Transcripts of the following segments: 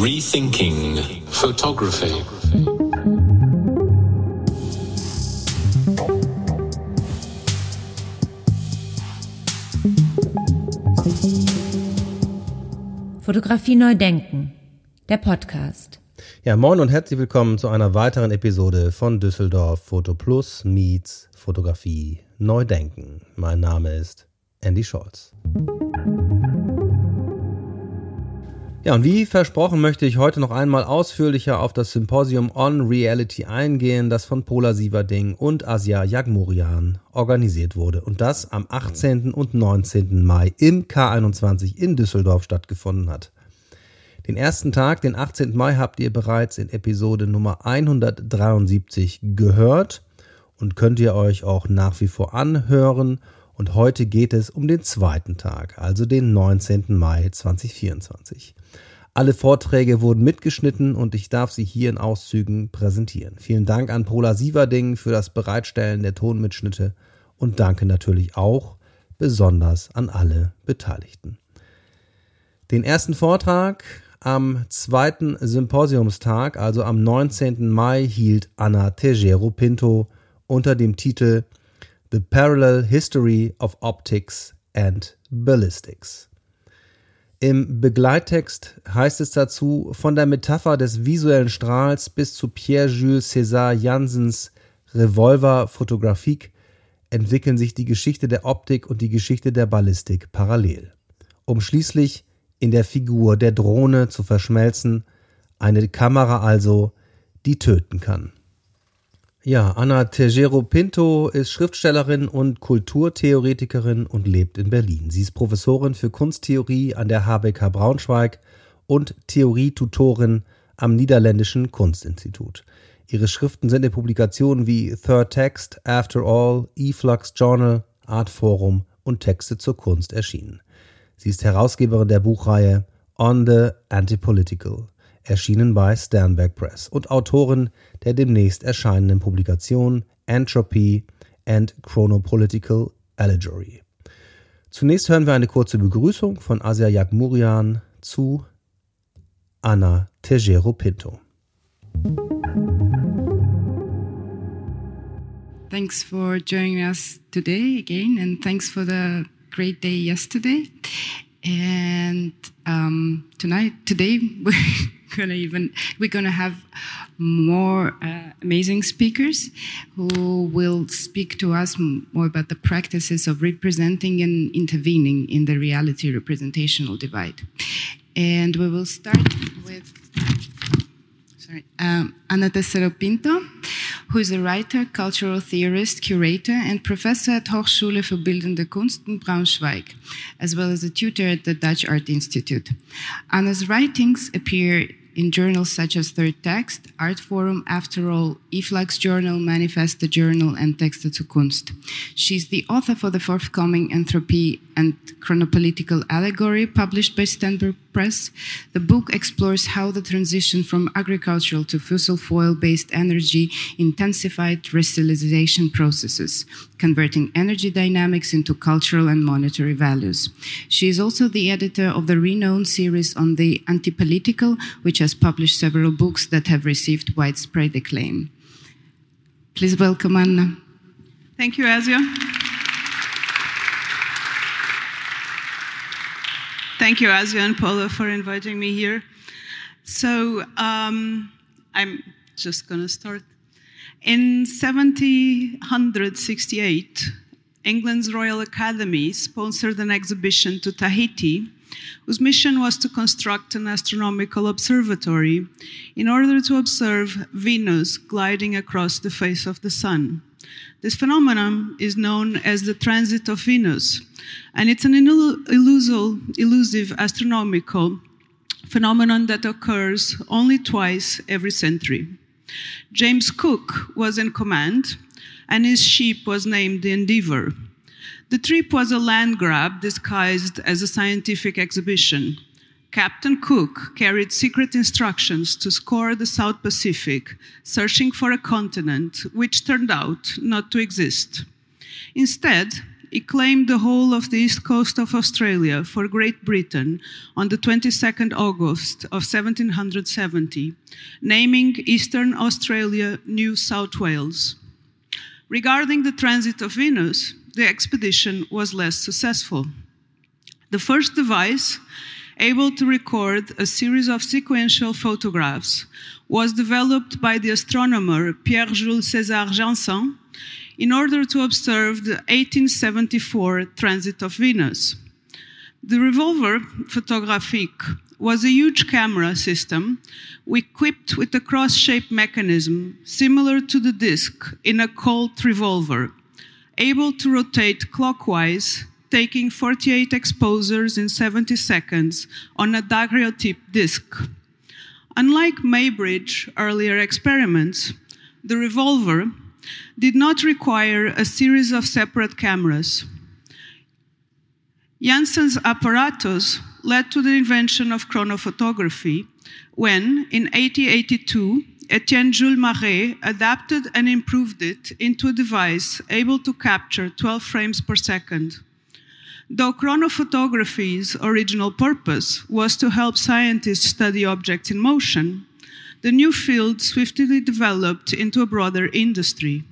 Rethinking Photography. Fotografie neu denken, der Podcast. Ja, moin und herzlich willkommen zu einer weiteren Episode von Düsseldorf Foto Plus meets Fotografie neu denken. Mein Name ist Andy Scholz. Ja, und wie versprochen möchte ich heute noch einmal ausführlicher auf das Symposium on Reality eingehen, das von Pola Sieverding und Asya Jagmourian organisiert wurde und das am 18. und 19. Mai im K21 in Düsseldorf stattgefunden hat. Den ersten Tag, den 18. Mai, habt ihr bereits in Episode Nummer 173 gehört und könnt ihr euch auch nach wie vor anhören. Und heute geht es um den zweiten Tag, also den 19. Mai 2024. Alle Vorträge wurden mitgeschnitten und ich darf sie hier in Auszügen präsentieren. Vielen Dank an Pola Sieverding für das Bereitstellen der Tonmitschnitte und danke natürlich auch besonders an alle Beteiligten. Den ersten Vortrag am zweiten Symposiumstag, also am 19. Mai, hielt Ana Tejero Pinto unter dem Titel The Parallel History of Optics and Ballistics. Im Begleittext heißt es dazu: Von der Metapher des visuellen Strahls bis zu Pierre-Jules César Janssens Revolver Photographique entwickeln sich die Geschichte der Optik und die Geschichte der Ballistik parallel, um schließlich in der Figur der Drohne zu verschmelzen, eine Kamera also, die töten kann. Ja, Ana Tejero Pinto ist Schriftstellerin und Kulturtheoretikerin und lebt in Berlin. Sie ist Professorin für Kunsttheorie an der HBK Braunschweig und Theorietutorin am Niederländischen Kunstinstitut. Ihre Schriften sind in Publikationen wie Third Text, After All, eFlux Journal, Artforum und Texte zur Kunst erschienen. Sie ist Herausgeberin der Buchreihe On the Anti-Political, erschienen bei Sternberg Press, und Autorin der demnächst erscheinenden Publikation Entropy and Chronopolitical Allegory. Zunächst hören wir eine kurze Begrüßung von Asya Jagmourian zu Ana Tejero Pinto. Thanks for joining us today again, and thanks for the great day yesterday. And today we're gonna have more amazing speakers who will speak to us more about the practices of representing and intervening in the reality representational divide. And we will start with Ana Tejero Pinto, who is a writer, cultural theorist, curator, and professor at Hochschule für Bildende Kunst in Braunschweig, as well as a tutor at the Dutch Art Institute. Anna's writings appear in journals such as Third Text, Artforum, After All, eFlux Journal, Manifeste Journal, and Texte zur Kunst. She's the author for the forthcoming Entropy and Chronopolitical Allegory, published by Sternberg Press. The book explores how the transition from agricultural to fossil fuel-based energy intensified crystallization processes, converting energy dynamics into cultural and monetary values. She is also the editor of the renowned series on the Anti-Political, which has published several books that have received widespread acclaim. Please welcome Anna. Thank you, Asya. Thank you, Asya and Paula, for inviting me here. So I'm just going to start. In 1768, England's Royal Academy sponsored an exhibition to Tahiti, whose mission was to construct an astronomical observatory in order to observe Venus gliding across the face of the sun. This phenomenon is known as the transit of Venus, and it's an elusive astronomical phenomenon that occurs only twice every century. James Cook was in command, and his ship was named the Endeavour. The trip was a land grab disguised as a scientific exhibition. Captain Cook carried secret instructions to scour the South Pacific, searching for a continent which turned out not to exist. Instead, he claimed the whole of the east coast of Australia for Great Britain on the 22nd August of 1770, naming Eastern Australia New South Wales. Regarding the transit of Venus, the expedition was less successful. The first device, able to record a series of sequential photographs, was developed by the astronomer Pierre-Jules César Janssen in order to observe the 1874 transit of Venus. The revolver photographique was a huge camera system equipped with a cross-shaped mechanism similar to the disc in a Colt revolver, able to rotate clockwise, taking 48 exposures in 70 seconds on a daguerreotype disc. Unlike Maybridge's earlier experiments, the revolver did not require a series of separate cameras. Janssen's apparatus led to the invention of chronophotography when, in 1882, Etienne Jules Marey adapted and improved it into a device able to capture 12 frames per second. Though chronophotography's original purpose was to help scientists study objects in motion, the new field swiftly developed into a broader industry.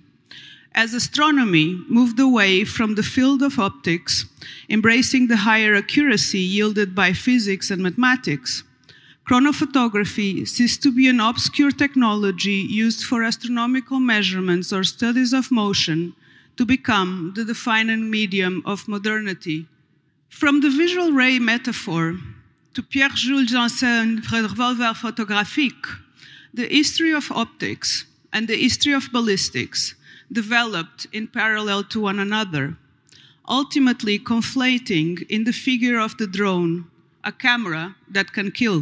As astronomy moved away from the field of optics, embracing the higher accuracy yielded by physics and mathematics, chronophotography ceased to be an obscure technology used for astronomical measurements or studies of motion to become the defining medium of modernity. From the visual ray metaphor to Pierre-Jules Janssen's revolver photographique, the history of optics and the history of ballistics developed in parallel to one another, ultimately conflating in the figure of the drone, a camera that can kill.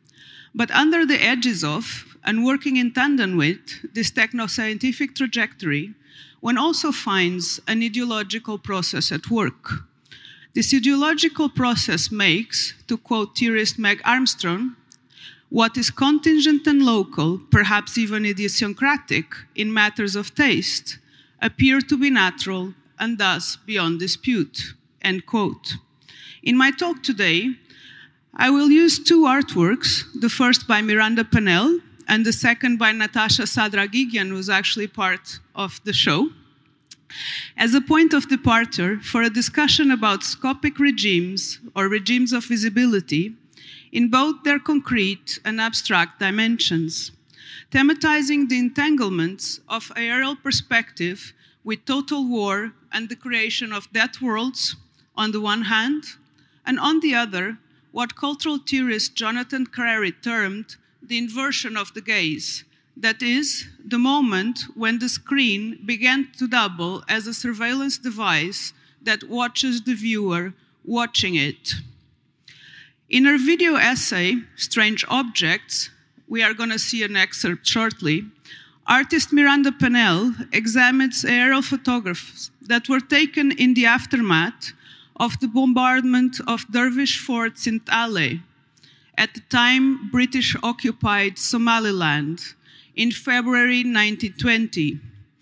But under the edges of, and working in tandem with, this techno-scientific trajectory, one also finds an ideological process at work. This ideological process makes, to quote theorist Meg Armstrong, what is contingent and local, perhaps even idiosyncratic, in matters of taste, appear to be natural and thus beyond dispute, end quote. In my talk today, I will use two artworks, the first by Miranda Pannell and the second by Natasha Sadragigian, who's actually part of the show, as a point of departure for a discussion about scopic regimes or regimes of visibility in both their concrete and abstract dimensions, thematizing the entanglements of aerial perspective with total war and the creation of death worlds on the one hand, and on the other, what cultural theorist Jonathan Crary termed the inversion of the gaze, that is, the moment when the screen began to double as a surveillance device that watches the viewer watching it. In her video essay, Strange Objects, we are going to see an excerpt shortly, artist Miranda Pannell examines aerial photographs that were taken in the aftermath of the bombardment of Dervish Fort St. Ali, at the time British-occupied Somaliland, in February 1920.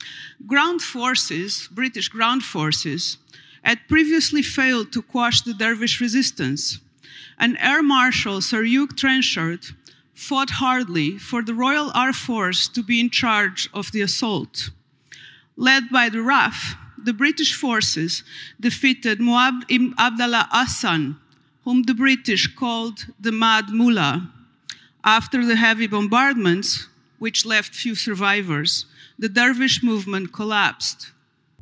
British ground forces, had previously failed to quash the Dervish resistance, and Air Marshal Sir Hugh Trenchard fought hardly for the Royal Air Force to be in charge of the assault. Led by the RAF, the British forces defeated Mu'adh ibn Abdallah Hassan, whom the British called the Mad Mullah. After the heavy bombardments, which left few survivors, the Dervish movement collapsed.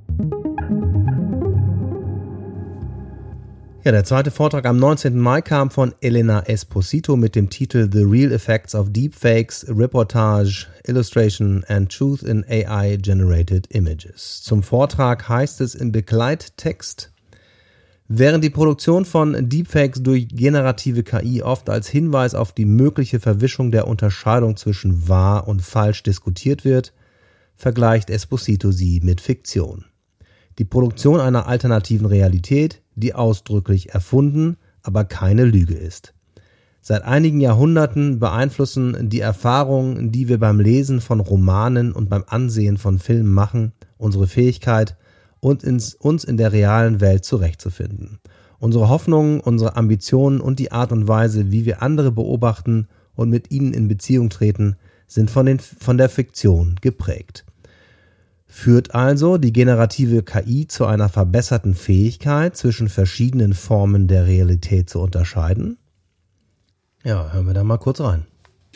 Ja, der zweite Vortrag am 19. Mai kam von Elena Esposito mit dem Titel The Real Effects of Deepfakes, Reportage, Illustration and Truth in AI-Generated Images. Zum Vortrag heißt es im Begleittext: Während die Produktion von Deepfakes durch generative KI oft als Hinweis auf die mögliche Verwischung der Unterscheidung zwischen wahr und falsch diskutiert wird, vergleicht Esposito sie mit Fiktion. Die Produktion einer alternativen Realität, die ausdrücklich erfunden, aber keine Lüge ist. Seit einigen Jahrhunderten beeinflussen die Erfahrungen, die wir beim Lesen von Romanen und beim Ansehen von Filmen machen, unsere Fähigkeit, und uns in der realen Welt zurechtzufinden. Unsere Hoffnungen, unsere Ambitionen und die Art und Weise, wie wir andere beobachten und mit ihnen in Beziehung treten, sind von der Fiktion geprägt. Führt also die generative KI zu einer verbesserten Fähigkeit, zwischen verschiedenen Formen der Realität zu unterscheiden? Ja, hören wir da mal kurz rein.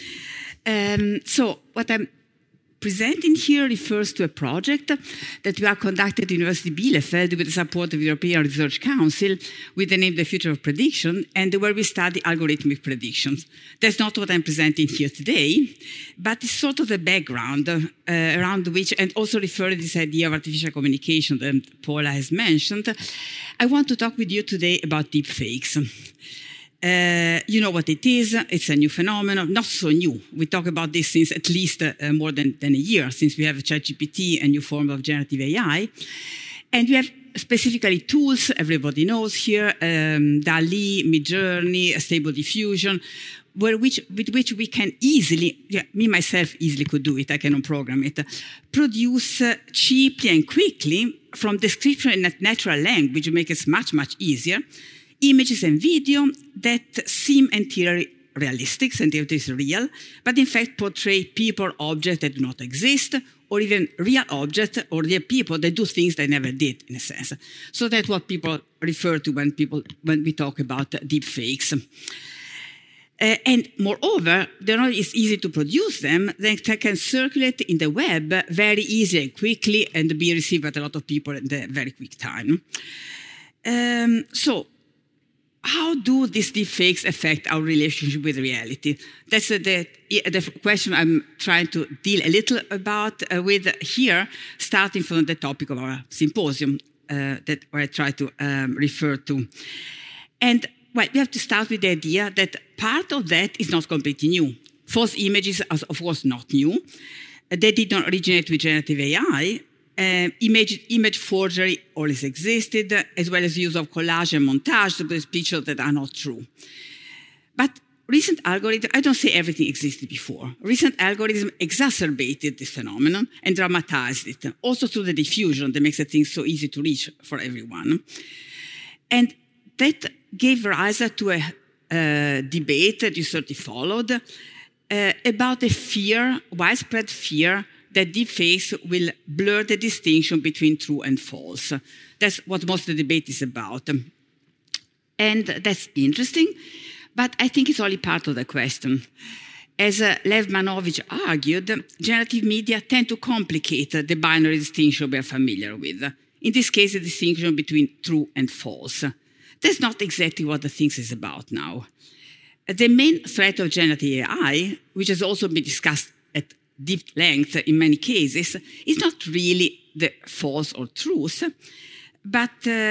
So what I'm presenting here refers to a project that we are conducting at the University of Bielefeld with the support of the European Research Council with the name The Future of Prediction, and where we study algorithmic predictions. That's not what I'm presenting here today, but it's sort of the background around which, and also referring to this idea of artificial communication that Paula has mentioned. I want to talk with you today about deepfakes. You know what it is. It's a new phenomenon, not so new. We talk about this since at least more than a year, since we have ChatGPT, a new form of generative AI. And we have specifically tools everybody knows here, DALL-E, Midjourney, Stable Diffusion, with which we can easily, me myself easily could do it, I cannot program it, produce cheaply and quickly from description in a natural language, which makes it much, much easier, images and video that seem entirely realistic, and it is real, but in fact portray people or objects that do not exist, or even real objects or real people that do things they never did, in a sense. So that's what people refer to when we talk about deep fakes. And moreover, they're not as easy to produce them, they can circulate in the web very easily and quickly and be received by a lot of people in a very quick time. So, how do these deepfakes affect our relationship with reality? That's the question I'm trying to deal a little about with here, starting from the topic of our symposium that I try to refer to. And well, we have to start with the idea that part of that is not completely new. False images are, of course, not new. They did not originate with generative AI. Image forgery always existed, as well as use of collage and montage to produce pictures that are not true. But recent algorithms, I don't say everything existed before. Recent algorithms exacerbated this phenomenon and dramatized it, also through the diffusion that makes the thing so easy to reach for everyone. And that gave rise to a debate that you certainly followed about the fear, widespread fear, that deepfakes will blur the distinction between true and false. That's what most of the debate is about. And that's interesting, but I think it's only part of the question. As Lev Manovich argued, generative media tend to complicate the binary distinction we are familiar with. In this case, the distinction between true and false. That's not exactly what the thing is about now. The main threat of generative AI, which has also been discussed at deep length in many cases, is not really the false or truth, but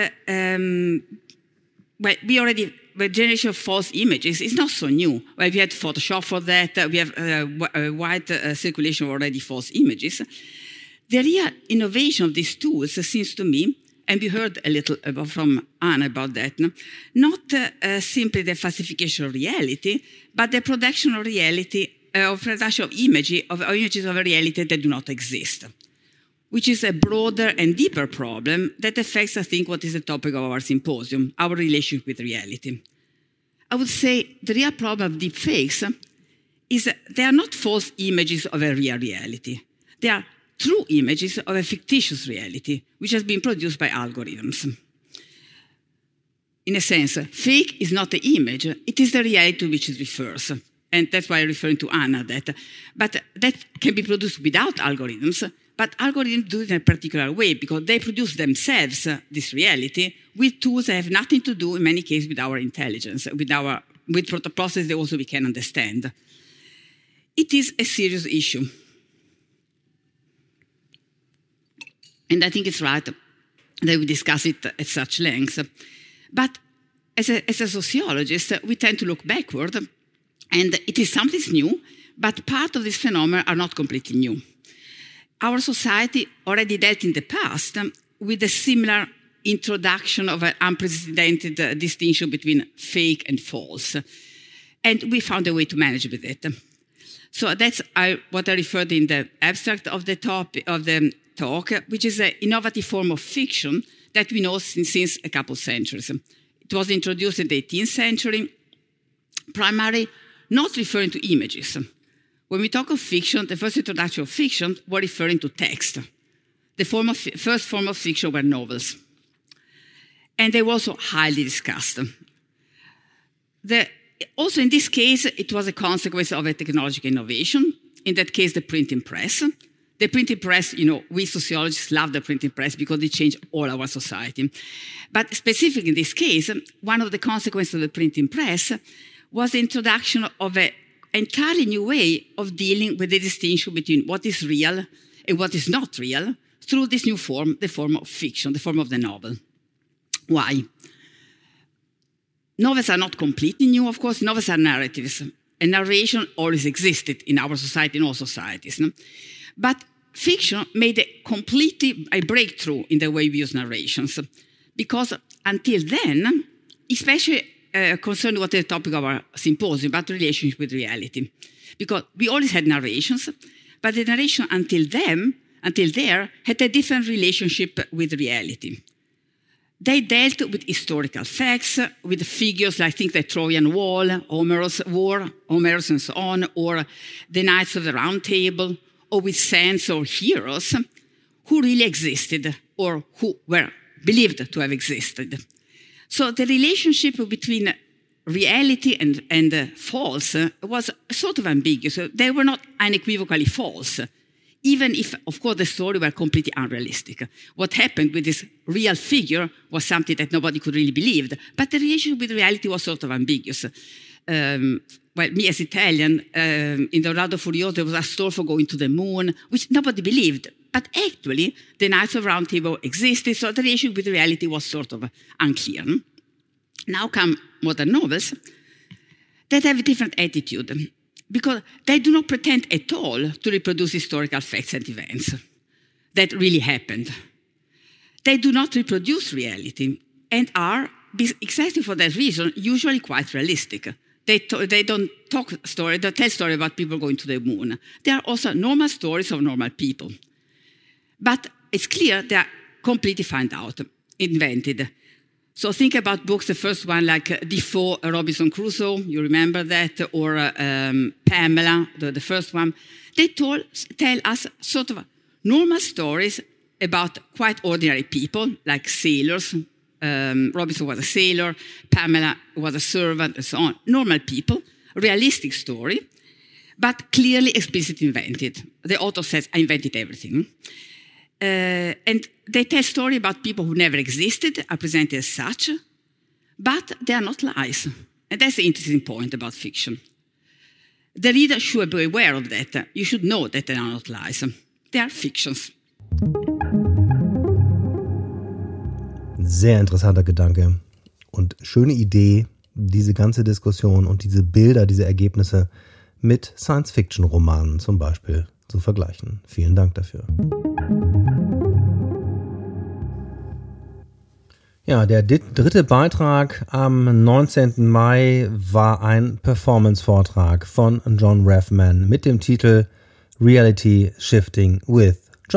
the generation of false images is not so new. Well, we had Photoshop for that. We have a wide circulation of already false images. The real innovation of these tools seems to me, and we heard a little from Anna about that, not simply the falsification of reality, but the production of reality of production of images of a reality that do not exist, which is a broader and deeper problem that affects, I think, what is the topic of our symposium, our relationship with reality. I would say the real problem of deepfakes is that they are not false images of a real reality. They are true images of a fictitious reality, which has been produced by algorithms. In a sense, fake is not the image, it is the reality to which it refers. And that's why I'm referring to Anna that. But that can be produced without algorithms, but algorithms do it in a particular way because they produce themselves this reality with tools that have nothing to do, in many cases, with our intelligence, with processes that also we can understand. It is a serious issue. And I think it's right that we discuss it at such length. But as a sociologist, we tend to look backward. And it is something new, but part of this phenomenon are not completely new. Our society already dealt in the past with a similar introduction of an unprecedented distinction between fake and false. And we found a way to manage with it. So that's what I referred in the abstract of the talk, which is an innovative form of fiction that we know since a couple of centuries. It was introduced in the 18th century, primarily not referring to images. When we talk of fiction, the first introduction of fiction were referring to text. The first form of fiction were novels. And they were also highly discussed. Also in this case, it was a consequence of a technological innovation. In that case, the printing press. The printing press, we sociologists love the printing press because it changed all our society. But specifically in this case, one of the consequences of the printing press was the introduction of an entirely new way of dealing with the distinction between what is real and what is not real through this new form, the form of fiction, the form of the novel. Why? Novels are not completely new, of course. Novels are narratives. And narration always existed in our society, in all societies. No? But fiction made a breakthrough in the way we use narrations. Because until then, especially concerned with the topic of our symposium, about relationship with reality. Because we always had narrations, but the narration until there, had a different relationship with reality. They dealt with historical facts, with figures like, I think, the Trojan Wall, Homer's War, Homerus and so on, or the Knights of the Round Table, or with saints or heroes who really existed or who were believed to have existed. So the relationship between reality and false was sort of ambiguous. They were not unequivocally false, even if, of course, the story were completely unrealistic. What happened with this real figure was something that nobody could really believe, but the relationship with reality was sort of ambiguous. Me as Italian, in the Rado Furioso, there was a story for going to the moon, which nobody believed. But actually, the Knights of Round Table existed, so the relationship with reality was sort of unclear. Now come modern novels that have a different attitude, because they do not pretend at all to reproduce historical facts and events that really happened. They do not reproduce reality and are, exactly for that reason, usually quite realistic. They don't tell stories about people going to the moon. They are also normal stories of normal people. But it's clear they are completely found out, invented. So think about books, the first one like Defoe, Robinson Crusoe, you remember that, or Pamela, the first one. They tell us sort of normal stories about quite ordinary people, like sailors. Robinson was a sailor, Pamela was a servant, and so on. Normal people, realistic story, but clearly explicitly invented. The author says, I invented everything. And they tell stories about people who never existed, are presented as such, but they are not lies. And that's the interesting point about fiction. The reader should be aware of that. You should know that they are not lies. They are fictions. Sehr interessanter Gedanke und schöne Idee, diese ganze Diskussion und diese Bilder, diese Ergebnisse mit Science-Fiction-Romanen zum Beispiel zu vergleichen. Vielen Dank dafür. Ja, der dritte Beitrag am 19. Mai war ein Performance-Vortrag von John Raffman mit dem Titel Reality Shifting with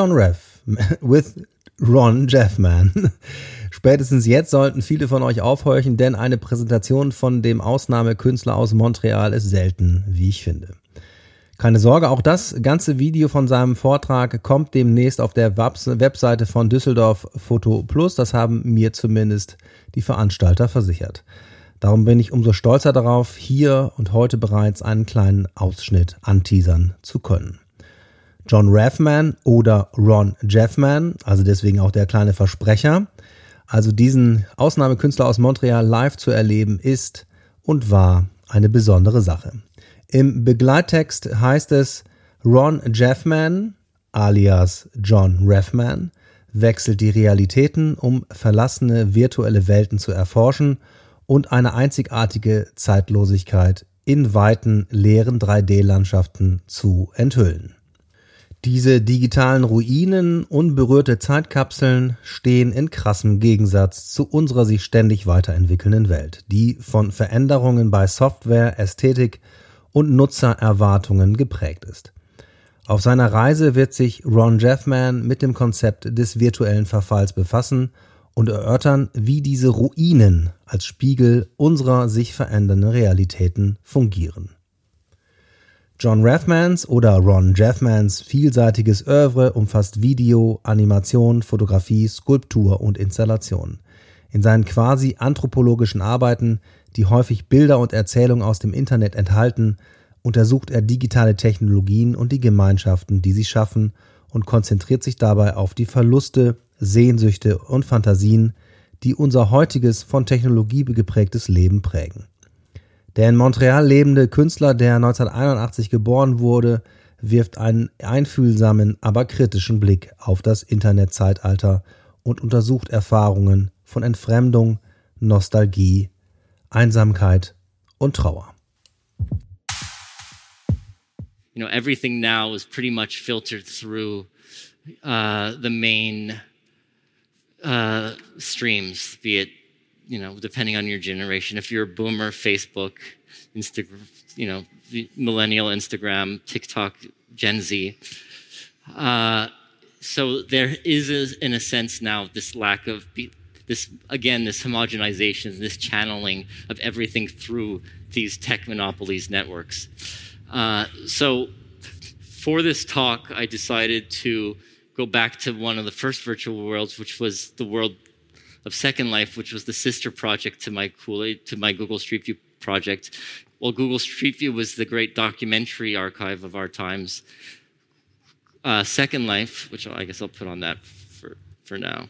Ron Jeffman. Spätestens jetzt sollten viele von euch aufhorchen, denn eine Präsentation von dem Ausnahmekünstler aus Montreal ist selten, wie ich finde. Keine Sorge, auch das ganze Video von seinem Vortrag kommt demnächst auf der Webseite von Düsseldorf Photo Plus. Das haben mir zumindest die Veranstalter versichert. Darum bin ich umso stolzer darauf, hier und heute bereits einen kleinen Ausschnitt anteasern zu können. John Raffman oder Ron Jeffman, also deswegen auch der kleine Versprecher, also diesen Ausnahmekünstler aus Montreal live zu erleben, ist und war eine besondere Sache. Im Begleittext heißt es, Ron Jeffman, alias John Raffman, wechselt die Realitäten, um verlassene virtuelle Welten zu erforschen und eine einzigartige Zeitlosigkeit in weiten, leeren 3D-Landschaften zu enthüllen. Diese digitalen Ruinen, unberührte Zeitkapseln, stehen in krassem Gegensatz zu unserer sich ständig weiterentwickelnden Welt, die von Veränderungen bei Software, Ästhetik und Nutzererwartungen geprägt ist. Auf seiner Reise wird sich Ron Jeffman mit dem Konzept des virtuellen Verfalls befassen und erörtern, wie diese Ruinen als Spiegel unserer sich verändernden Realitäten fungieren. John Rathmans oder Ron Jeffmans vielseitiges Oeuvre umfasst Video, Animation, Fotografie, Skulptur und Installation. In seinen quasi anthropologischen Arbeiten, die häufig Bilder und Erzählungen aus dem Internet enthalten, untersucht er digitale Technologien und die Gemeinschaften, die sie schaffen, und konzentriert sich dabei auf die Verluste, Sehnsüchte und Fantasien, die unser heutiges, von Technologie geprägtes Leben prägen. Der in Montreal lebende Künstler, der 1981 geboren wurde, wirft einen einfühlsamen, aber kritischen Blick auf das Internetzeitalter und untersucht Erfahrungen von Entfremdung, Nostalgie, Einsamkeit und Trauer. You know, everything now is pretty much filtered through the main streams, be it, you know, depending on your generation. If you're a boomer, Facebook, Instagram, you know, millennial, Instagram, TikTok, Gen Z. So there is, in a sense now, this lack of this homogenization, this channeling of everything through these tech monopolies networks. So for this talk, I decided to go back to one of the first virtual worlds, which was the world of Second Life, which was the sister project to my Google Street View project. Well, Google Street View was the great documentary archive of our times. Second Life, which I guess I'll put on that for now,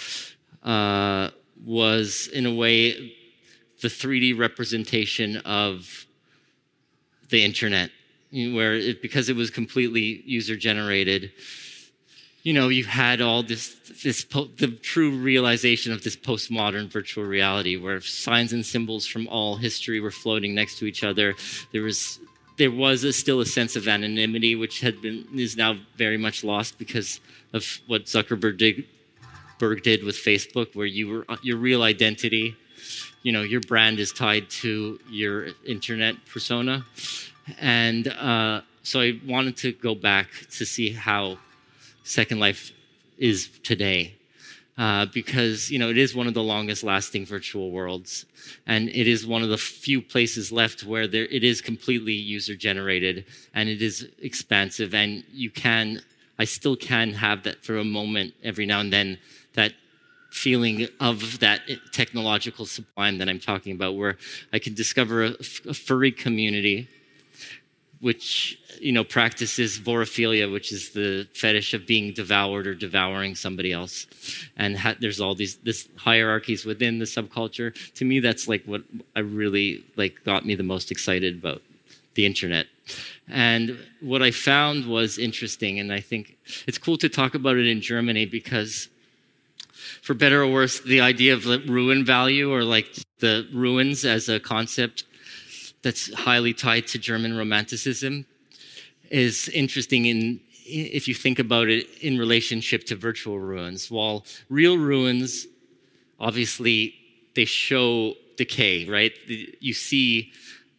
was in a way the 3D representation of the internet, where because it was completely user-generated, you know, you had all the true realization of this postmodern virtual reality, where signs and symbols from all history were floating next to each other. There was still a sense of anonymity, which is now very much lost because of what Zuckerberg did with Facebook, where your real identity, you know, your brand is tied to your internet persona. And so I wanted to go back to see how Second Life is today, because, you know, it is one of the longest lasting virtual worlds, and it is one of the few places left where it is completely user generated and it is expansive, and I still can have that for a moment every now and then, that feeling of that technological sublime that I'm talking about, where I can discover a furry community which, you know, practices vorophilia, which is the fetish of being devoured or devouring somebody else. And there's all this hierarchies within the subculture. To me, that's like what I really got me the most excited about the internet. And what I found was interesting, and I think it's cool to talk about it in Germany because, for better or worse, the idea of the ruin value, or like the ruins as a concept that's highly tied to German Romanticism, is interesting if you think about it in relationship to virtual ruins. While real ruins, obviously, they show decay, right? You see,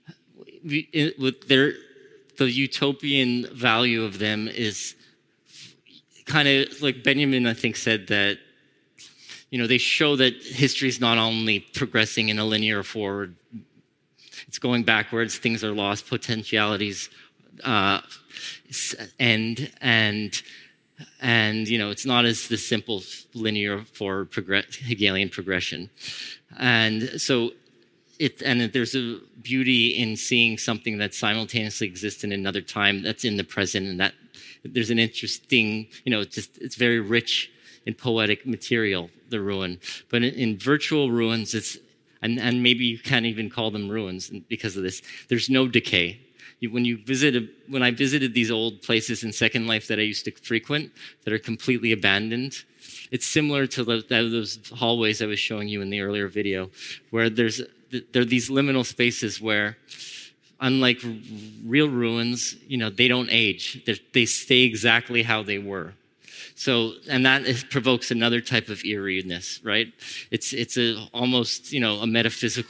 the utopian value of them is kind of like Benjamin, I think, said that, you know, they show that history is not only progressing in a linear forward, it's going backwards, things are lost, potentialities end, and you know, it's not as the simple linear forward Hegelian progression. And so there's a beauty in seeing something that simultaneously exists in another time that's in the present, and that there's an interesting, you know, it's very rich in poetic material, the ruin. But in virtual ruins, and maybe you can't even call them ruins because of this. There's no decay. When I visited these old places in Second Life that I used to frequent, that are completely abandoned, it's similar to those hallways I was showing you in the earlier video, where there are these liminal spaces where, unlike real ruins, you know, they don't age. They stay exactly how they were. So, and that provokes another type of eeriness, right? It's almost, you know, a metaphysical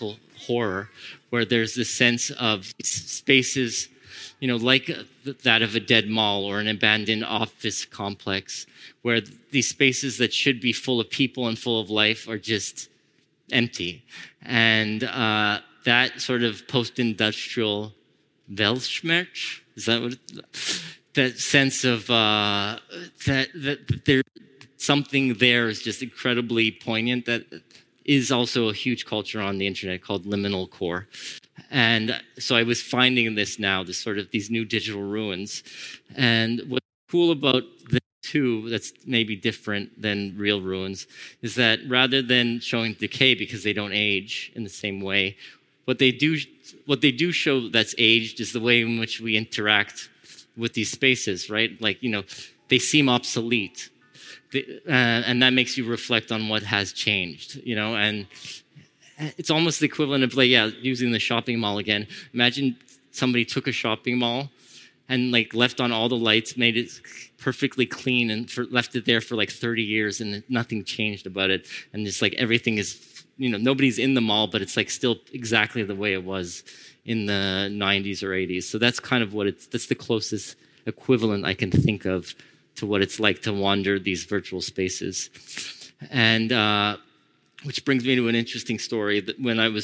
horror, where there's this sense of spaces, like that of a dead mall or an abandoned office complex, where these spaces that should be full of people and full of life are just empty. And that sort of post-industrial Weltschmerz, is that what that sense of that there's something there is just incredibly poignant, that is also a huge culture on the internet called liminal core. And so I was finding this now, these new digital ruins. And what's cool about this too, that's maybe different than real ruins, is that rather than showing decay because they don't age in the same way, what they do show that's aged is the way in which we interact with these spaces, right? Like, they seem obsolete. And that makes you reflect on what has changed, and it's almost the equivalent of using the shopping mall again. Imagine somebody took a shopping mall and left on all the lights, made it perfectly clean, and left it there for 30 years, and nothing changed about it. And it's everything is, nobody's in the mall, but it's still exactly the way it was in the 90s or 80s. So that's kind of that's the closest equivalent I can think of to what it's like to wander these virtual spaces. And which brings me to an interesting story that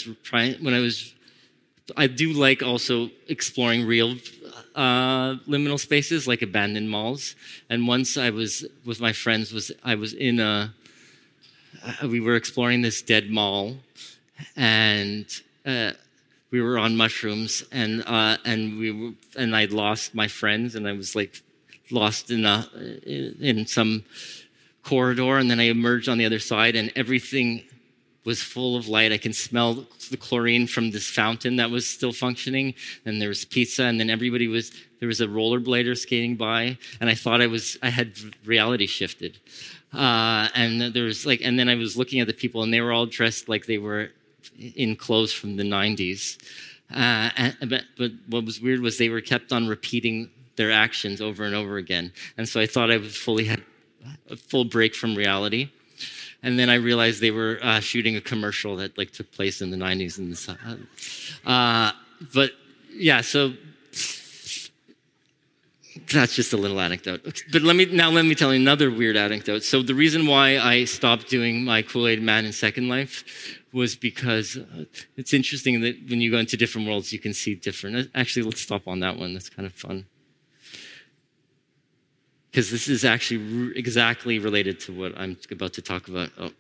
I do like also exploring real liminal spaces like abandoned malls. And once I was with my friends, we were exploring this dead mall, and we were on mushrooms, and I'd lost my friends, and I was lost in some corridor, and then I emerged on the other side, and everything was full of light. I can smell the chlorine from this fountain that was still functioning, and there was pizza, and then there was a rollerblader skating by, and I thought I had reality shifted. And there was and then I was looking at the people, and they were all dressed like they were in clothes from the 90s. But what was weird was they were kept on repeating their actions over and over again. And so I thought I was had a full break from reality. And then I realized they were shooting a commercial that took place in the 90s. But yeah, so that's just a little anecdote. But let me tell you another weird anecdote. So the reason why I stopped doing my Kool-Aid Man in Second Life was because it's interesting that when you go into different worlds, you can see different. Actually, let's stop on that one. That's kind of fun. Because this is actually exactly related to what I'm about to talk about. Oh.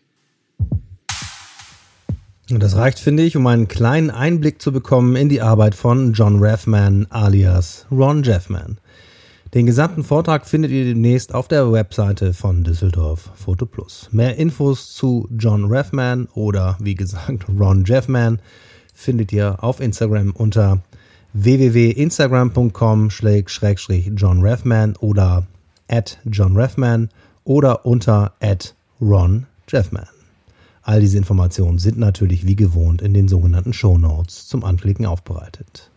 Und das reicht, finde ich, um einen kleinen Einblick zu bekommen in die Arbeit von John Rathman alias Ron Jeffman. Den gesamten Vortrag findet ihr demnächst auf der Webseite von Düsseldorf Foto Plus. Mehr Infos zu John Rathman oder wie gesagt Ron Jeffman findet ihr auf Instagram unter www.instagram.com/John Rathman oder @John Rathman oder unter @Ron Jeffman. All diese Informationen sind natürlich wie gewohnt in den sogenannten Shownotes zum Anklicken aufbereitet.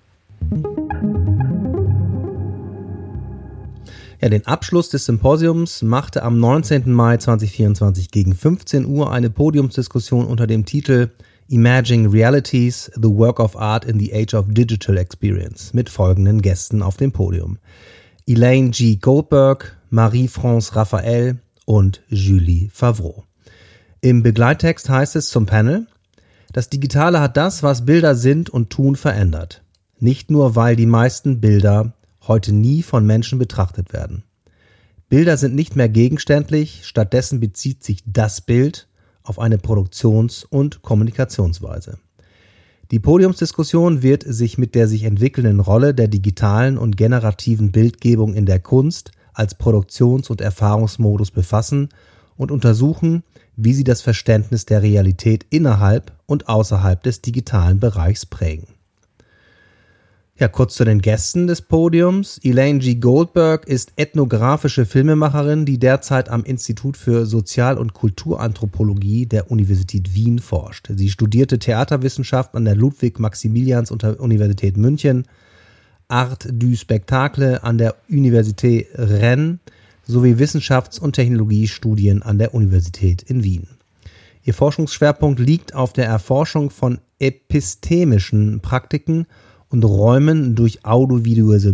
Ja, den Abschluss des Symposiums machte am 19. Mai 2024 gegen 15 Uhr eine Podiumsdiskussion unter dem Titel Imagining Realities, the Work of Art in the Age of Digital Experience mit folgenden Gästen auf dem Podium: Elaine G. Goldberg, Marie-France Raphael und Julie Favreau. Im Begleittext heißt es zum Panel: Das Digitale hat das, was Bilder sind und tun, verändert. Nicht nur, weil die meisten Bilder heute nie von Menschen betrachtet werden. Bilder sind nicht mehr gegenständlich, stattdessen bezieht sich das Bild auf eine Produktions- und Kommunikationsweise. Die Podiumsdiskussion wird sich mit der sich entwickelnden Rolle der digitalen und generativen Bildgebung in der Kunst als Produktions- und Erfahrungsmodus befassen und untersuchen, wie sie das Verständnis der Realität innerhalb und außerhalb des digitalen Bereichs prägen. Ja, kurz zu den Gästen des Podiums. Elaine G. Goldberg ist ethnografische Filmemacherin, die derzeit am Institut für Sozial- und Kulturanthropologie der Universität Wien forscht. Sie studierte Theaterwissenschaft an der Ludwig-Maximilians-Universität München, Art du Spectacle an der Université Rennes sowie Wissenschafts- und Technologiestudien an der Universität in Wien. Ihr Forschungsschwerpunkt liegt auf der Erforschung von epistemischen Praktiken und Räumen durch audiovisuelle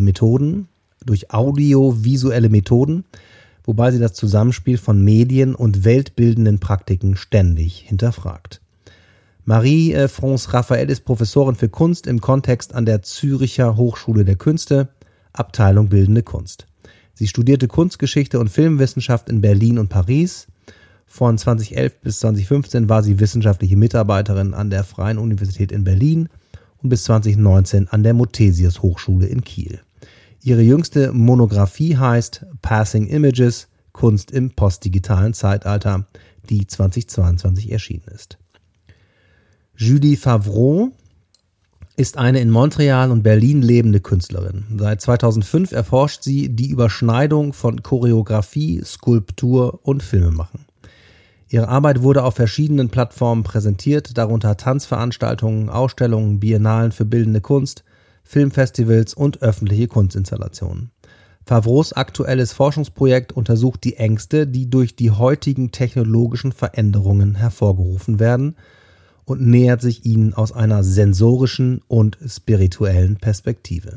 Methoden, wobei sie das Zusammenspiel von Medien und weltbildenden Praktiken ständig hinterfragt. Marie-France Raphael ist Professorin für Kunst im Kontext an der Züricher Hochschule der Künste, Abteilung Bildende Kunst. Sie studierte Kunstgeschichte und Filmwissenschaft in Berlin und Paris. Von 2011 bis 2015 war sie wissenschaftliche Mitarbeiterin an der Freien Universität in Berlin und bis 2019 an der Muthesius Hochschule in Kiel. Ihre jüngste Monographie heißt Passing Images – Kunst im postdigitalen Zeitalter, die 2022 erschienen ist. Julie Favreau ist eine in Montreal und Berlin lebende Künstlerin. Seit 2005 erforscht sie die Überschneidung von Choreografie, Skulptur und Filmemachen. Ihre Arbeit wurde auf verschiedenen Plattformen präsentiert, darunter Tanzveranstaltungen, Ausstellungen, Biennalen für bildende Kunst, Filmfestivals und öffentliche Kunstinstallationen. Favreaus aktuelles Forschungsprojekt untersucht die Ängste, die durch die heutigen technologischen Veränderungen hervorgerufen werden, und nähert sich ihnen aus einer sensorischen und spirituellen Perspektive.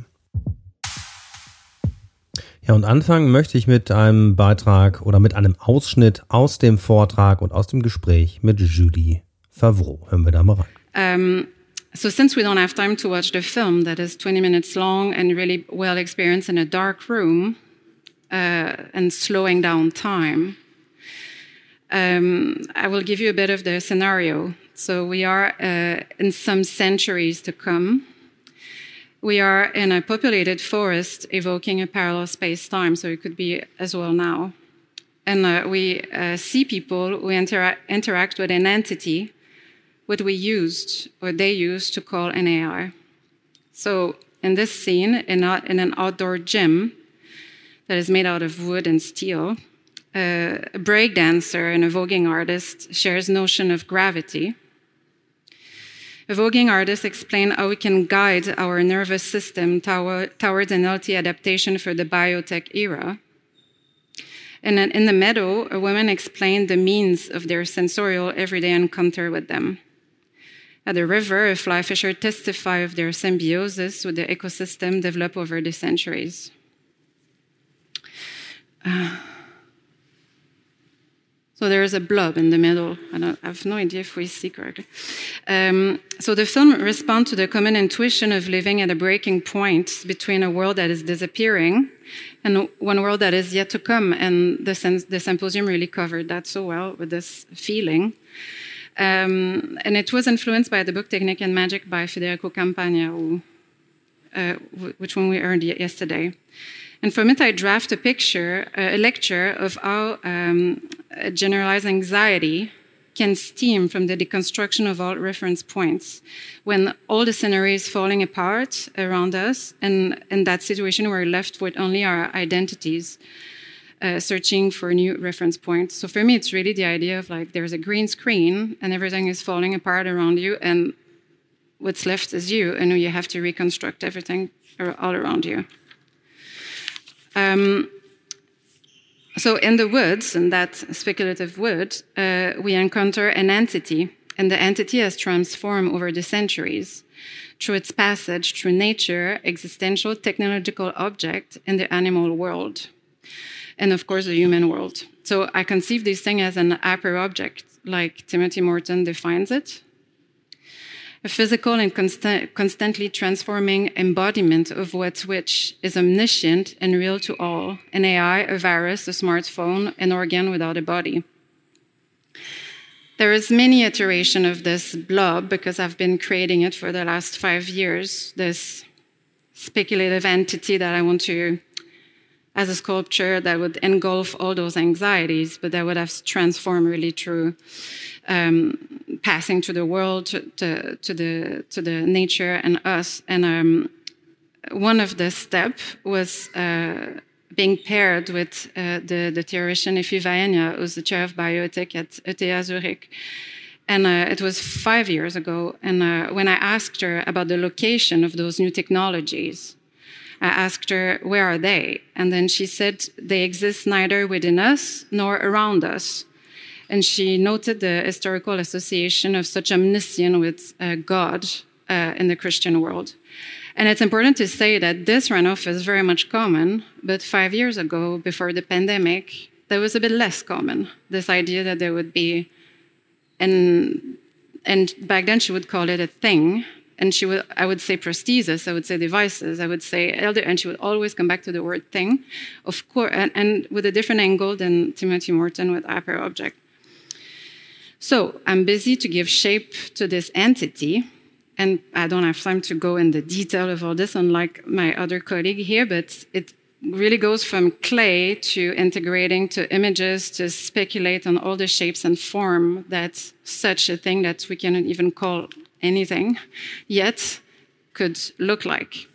Ja, und anfangen möchte ich mit einem Beitrag oder mit einem Ausschnitt aus dem Vortrag und aus dem Gespräch mit Julie Favreau. Hören wir da mal rein. So since we don't have time to watch the film that is 20 minutes long and really well experienced in a dark room and slowing down time, I will give you a bit of the scenario. So we are in some centuries to come. We are in a populated forest evoking a parallel space-time, so it could be as well now. And we see people who interact with an entity, what we used, or they used to call an AI. So in this scene, in an outdoor gym that is made out of wood and steel, a breakdancer and a voguing artist shares notion of gravity. A voguing artist explained how we can guide our nervous system towards an healthy adaptation for the biotech era. And then in the meadow, a woman explained the means of their sensorial everyday encounter with them. At the river, a fly fisher testified of their symbiosis with the ecosystem developed over the centuries. So there is a blob in the middle. I have no idea if we see correctly. So the film responds to the common intuition of living at a breaking point between a world that is disappearing and one world that is yet to come. And the symposium really covered that so well with this feeling. And it was influenced by the book Technique and Magic by Federico Campagna, which one we earned yesterday. And from it, I draft a lecture of how generalized anxiety can stem from the deconstruction of all reference points. When all the scenery is falling apart around us, and in that situation, we're left with only our identities, searching for new reference points. So for me, it's really the idea of like there's a green screen and everything is falling apart around you, and what's left is you, and you have to reconstruct everything all around you. So in the woods, in that speculative wood, we encounter an entity, and the entity has transformed over the centuries through its passage through nature, existential, technological object, and the animal world, and of course the human world. So I conceive this thing as an hyper-object, like Timothy Morton defines it. A physical and constantly transforming embodiment of which is omniscient and real to all, an AI, a virus, a smartphone, an organ without a body. There is many iteration of this blob because I've been creating it for the last 5 years, this speculative entity that I want to, as a sculpture that would engulf all those anxieties, but that would have transformed really through passing to the world, to the nature and us. And one of the steps was being paired with the theoretian Effie Vaenia, who's the chair of bioethics at ETH Zurich. And it was 5 years ago. And when I asked her about the location of those new technologies, I asked her, where are they? And then she said, they exist neither within us nor around us. And she noted the historical association of such omniscience with God in the Christian world. And it's important to say that this runoff is very much common, but 5 years ago, before the pandemic, that was a bit less common, this idea that there would be, and back then she would call it a thing, and I would say prosthesis, I would say devices, I would say elder, and she would always come back to the word thing, of course, and with a different angle than Timothy Morton with hyperobject. So I'm busy to give shape to this entity, and I don't have time to go in the detail of all this, unlike my other colleague here, but it really goes from clay to integrating to images to speculate on all the shapes and form that such a thing that we cannot even call anything yet could look like.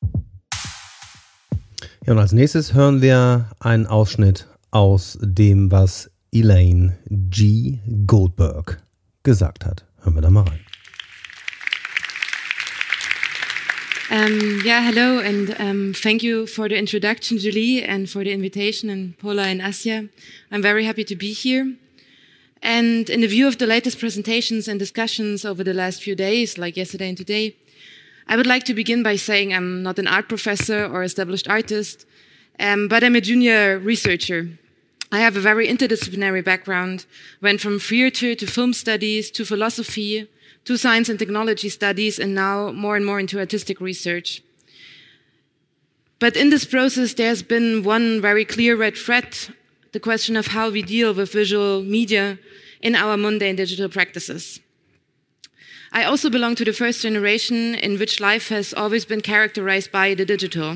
Ja, und als nächstes hören wir einen Ausschnitt aus dem, was Elaine G. Goldberg gesagt hat. Hören wir da mal rein. Hello, and thank you for the introduction, Julie, and for the invitation, and Paula and Asya. I'm very happy to be here. And in the view of the latest presentations and discussions over the last few days, like yesterday and today, I would like to begin by saying I'm not an art professor or established artist, but I'm a junior researcher. I have a very interdisciplinary background, went from theater to film studies to philosophy, to science and technology studies, and now more and more into artistic research. But in this process, there's been one very clear red thread, the question of how we deal with visual media in our mundane digital practices. I also belong to the first generation in which life has always been characterized by the digital.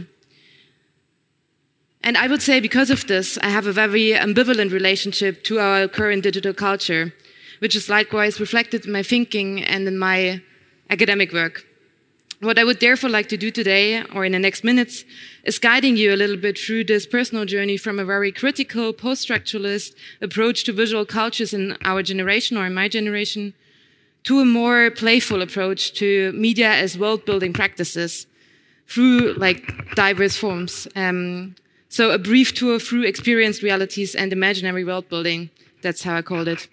And I would say because of this, I have a very ambivalent relationship to our current digital culture, which is likewise reflected in my thinking and in my academic work. What I would therefore like to do today, or in the next minutes, is guiding you a little bit through this personal journey from a very critical, post-structuralist approach to visual cultures in our generation, or in my generation, to a more playful approach to media as world-building practices through diverse forms. So a brief tour through experienced realities and imaginary world-building. That's how I called it.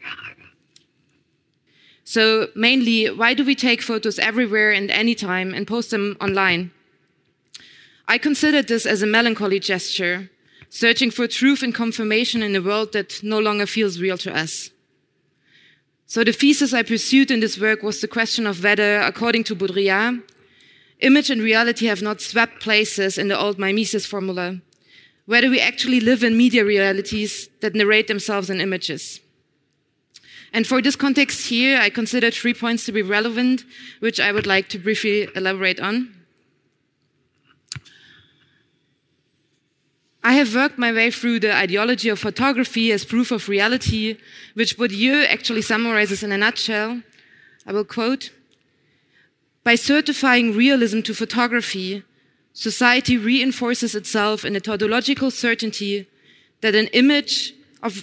So mainly, why do we take photos everywhere and anytime and post them online? I considered this as a melancholy gesture, searching for truth and confirmation in a world that no longer feels real to us. So the thesis I pursued in this work was the question of whether, according to Baudrillard, image and reality have not swapped places in the old mimesis formula, whether we actually live in media realities that narrate themselves in images. And for this context here, I considered 3 points to be relevant, which I would like to briefly elaborate on. I have worked my way through the ideology of photography as proof of reality, which Bourdieu actually summarizes in a nutshell. I will quote, "By certifying realism to photography, society reinforces itself in a tautological certainty that an image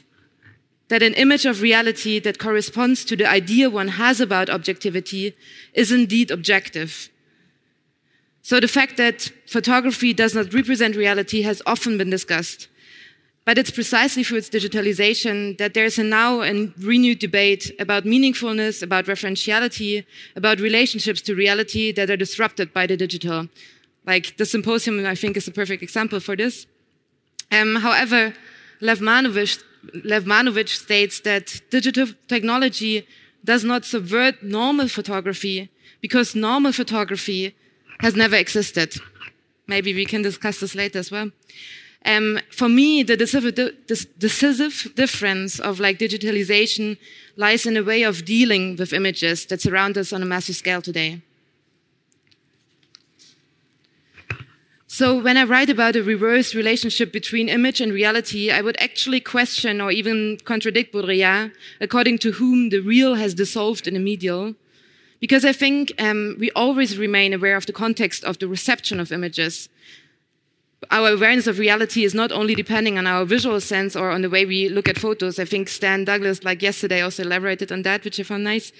of reality that corresponds to the idea one has about objectivity is indeed objective." So the fact that photography does not represent reality has often been discussed, but it's precisely through its digitalization that there's now a renewed debate about meaningfulness, about referentiality, about relationships to reality that are disrupted by the digital. Like the symposium, I think, is a perfect example for this. However, Lev Manovich states that digital technology does not subvert normal photography because normal photography has never existed. Maybe we can discuss this later as well. For me, the decisive difference of digitalization lies in a way of dealing with images that surround us on a massive scale today. So when I write about a reverse relationship between image and reality, I would actually question or even contradict Baudrillard, according to whom the real has dissolved in the medial. Because I think we always remain aware of the context of the reception of images. Our awareness of reality is not only depending on our visual sense or on the way we look at photos. I think Stan Douglas, like yesterday, also elaborated on that, which I found nice.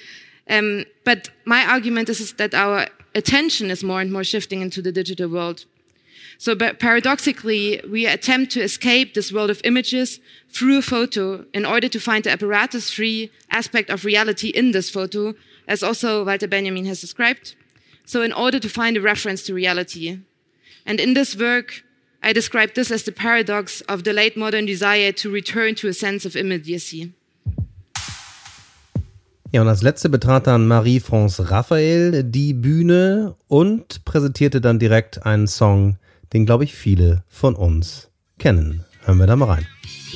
But my argument is that our attention is more and more shifting into the digital world. So paradoxically, we attempt to escape this world of images through a photo in order to find the apparatus-free aspect of reality in this photo, as also Walter Benjamin has described. So in order to find a reference to reality. And in this work, I describe this as the paradox of the late modern desire to return to a sense of immediacy. Ja, und als letzte betrat dann Marie-France Raphael die Bühne und präsentierte dann direkt einen Song, den, glaube ich, viele von uns kennen. Hören wir da mal rein.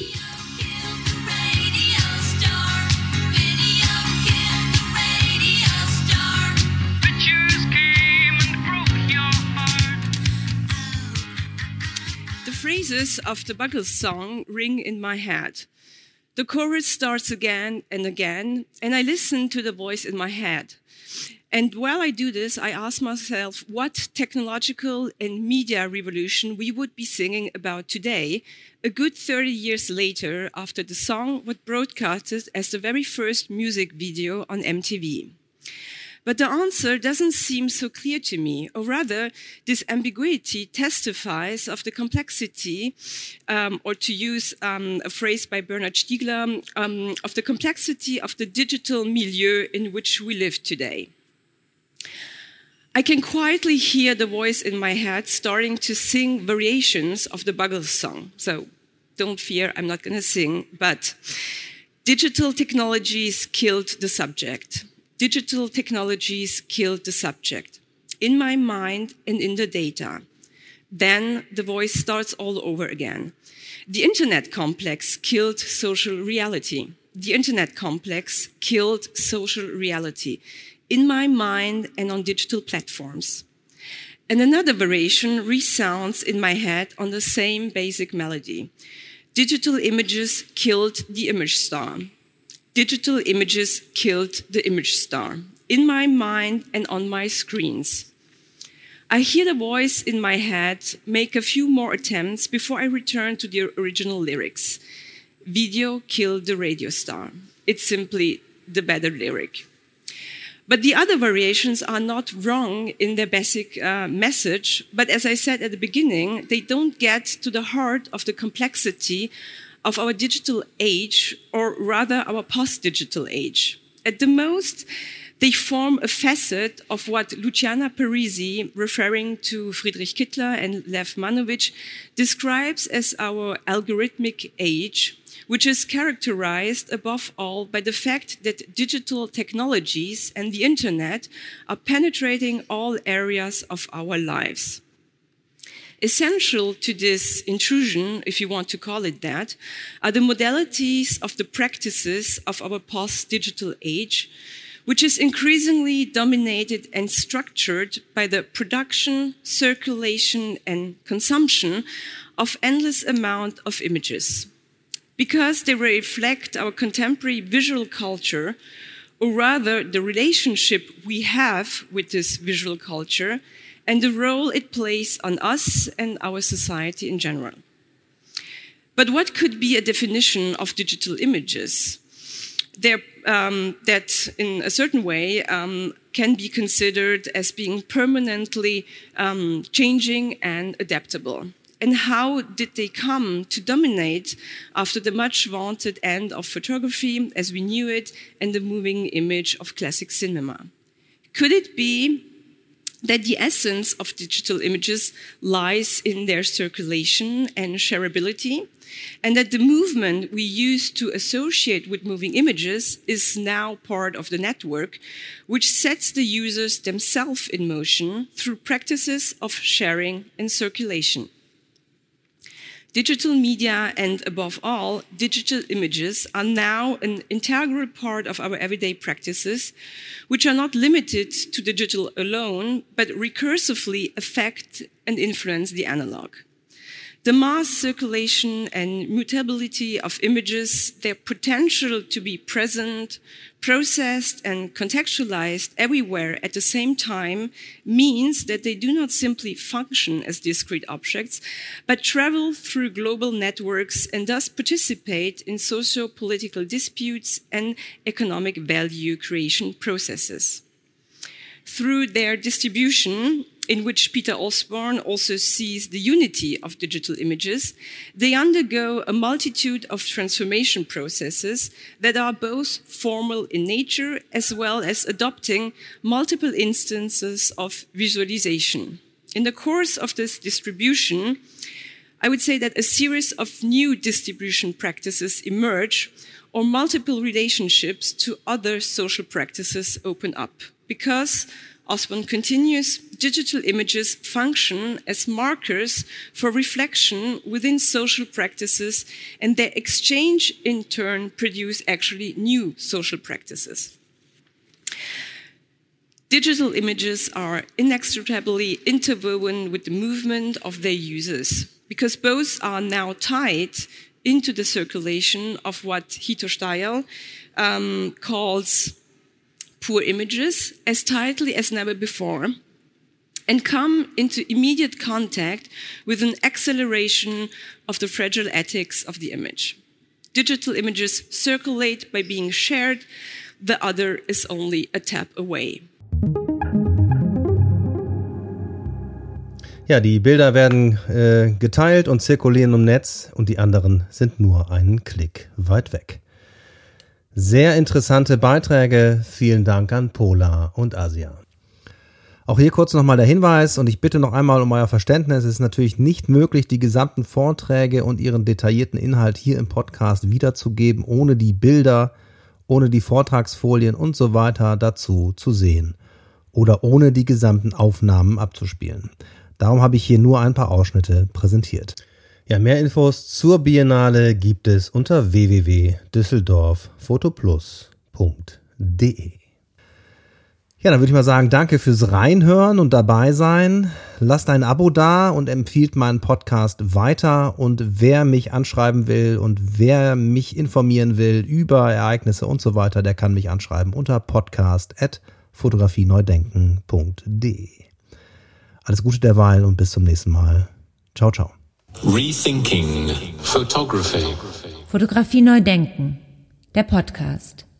The phrases of the Buggles song ring in my head. The chorus starts again, and I listen to the voice in my head. And while I do this, I ask myself what technological and media revolution we would be singing about today, a good 30 years later after the song was broadcasted as the very first music video on MTV. But the answer doesn't seem so clear to me, or rather, this ambiguity testifies of the complexity, or to use a phrase by Bernhard Stiegler, of the complexity of the digital milieu in which we live today. I can quietly hear the voice in my head starting to sing variations of the Buggles song. So don't fear, I'm not going to sing, but digital technologies killed the subject. Digital technologies killed the subject in my mind and in the data. Then the voice starts all over again. The internet complex killed social reality. The internet complex killed social reality in my mind and on digital platforms. And another variation resounds in my head on the same basic melody. Digital images killed the image star. Digital images killed the image star in my mind and on my screens. I hear the voice in my head make a few more attempts before I return to the original lyrics. Video killed the radio star. It's simply the better lyric. But the other variations are not wrong in their basic message, but as I said at the beginning, they don't get to the heart of the complexity of our digital age, or rather our post-digital age. At the most, they form a facet of what Luciana Parisi, referring to Friedrich Kittler and Lev Manovich, describes as our algorithmic age, which is characterized above all by the fact that digital technologies and the internet are penetrating all areas of our lives. Essential to this intrusion, if you want to call it that, are the modalities of the practices of our post-digital age, which is increasingly dominated and structured by the production, circulation, and consumption of endless amount of images. Because they reflect our contemporary visual culture, or rather the relationship we have with this visual culture, and the role it plays on us and our society in general. But what could be a definition of digital images? That in a certain way can be considered as being permanently changing and adaptable. And how did they come to dominate after the much vaunted end of photography as we knew it and the moving image of classic cinema? Could it be that the essence of digital images lies in their circulation and shareability, and that the movement we used to associate with moving images is now part of the network, which sets the users themselves in motion through practices of sharing and circulation? Digital media and, above all, digital images are now an integral part of our everyday practices, which are not limited to digital alone, but recursively affect and influence the analog. The mass circulation and mutability of images, their potential to be present, processed, and contextualized everywhere at the same time means that they do not simply function as discrete objects, but travel through global networks and thus participate in socio-political disputes and economic value creation processes. Through their distribution, in which Peter Osborne also sees the unity of digital images, they undergo a multitude of transformation processes that are both formal in nature as well as adopting multiple instances of visualization. In the course of this distribution, I would say that a series of new distribution practices emerge, or multiple relationships to other social practices open up. Because, Osborne continues, digital images function as markers for reflection within social practices, and their exchange in turn produce actually new social practices. Digital images are inextricably interwoven with the movement of their users, because both are now tied into the circulation of what Hito Steyerl calls poor images as tightly as never before, and come into immediate contact with an acceleration of the fragile ethics of the image. Digital images circulate by being shared, the other is only a tap away. Ja, die Bilder werden geteilt und zirkulieren im Netz und die anderen sind nur einen Klick weit weg. Sehr interessante Beiträge. Vielen Dank an Pola und Asia. Auch hier kurz nochmal der Hinweis und ich bitte noch einmal um euer Verständnis. Es ist natürlich nicht möglich, die gesamten Vorträge und ihren detaillierten Inhalt hier im Podcast wiederzugeben, ohne die Bilder, ohne die Vortragsfolien und so weiter dazu zu sehen oder ohne die gesamten Aufnahmen abzuspielen. Darum habe ich hier nur ein paar Ausschnitte präsentiert. Ja, mehr Infos zur Biennale gibt es unter www.düsseldorffotoplus.de. Ja, dann würde ich mal sagen, danke fürs Reinhören und dabei sein. Lasst ein Abo da und empfiehlt meinen Podcast weiter. Und wer mich anschreiben will und wer mich informieren will über Ereignisse und so weiter, der kann mich anschreiben unter podcast@fotografie-neu-denken.de. Alles Gute derweil und bis zum nächsten Mal. Ciao, ciao. Rethinking Photography. Fotografie neu denken. Der Podcast.